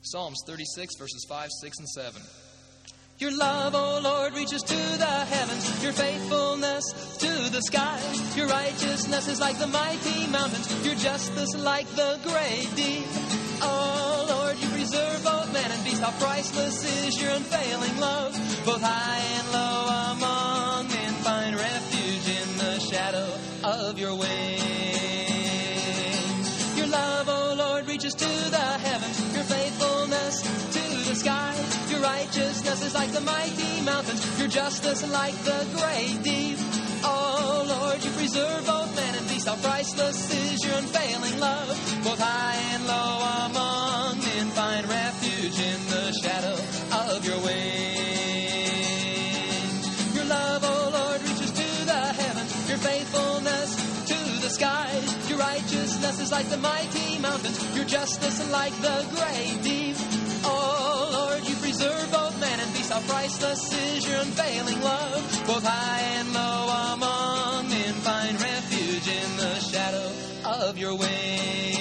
Psalms 36, verses 5, 6, and 7. Your love, O Lord, reaches to the heavens, your faithfulness to the skies. Your righteousness is like the mighty mountains, your justice like the great deep. O Lord, you preserve both man and beast. How priceless is your unfailing love. Both high and low among men find refuge in the shadow of your wings. Your love, O Lord, reaches to the heavens, your faithfulness to the skies. Your righteousness is like the mighty mountains, your justice like the great deep. Oh Lord, you preserve both man and beast. How priceless is your unfailing love. Both high and low among men find refuge in the shadow of your wings. Your love, oh Lord, reaches to the heavens, your faithfulness to the skies. Your righteousness is like the mighty mountains, your justice like the great deep. Oh Lord, you preserve both man and beast. How priceless is your unfailing love. Both high and low among men find refuge in the shadow of your wings.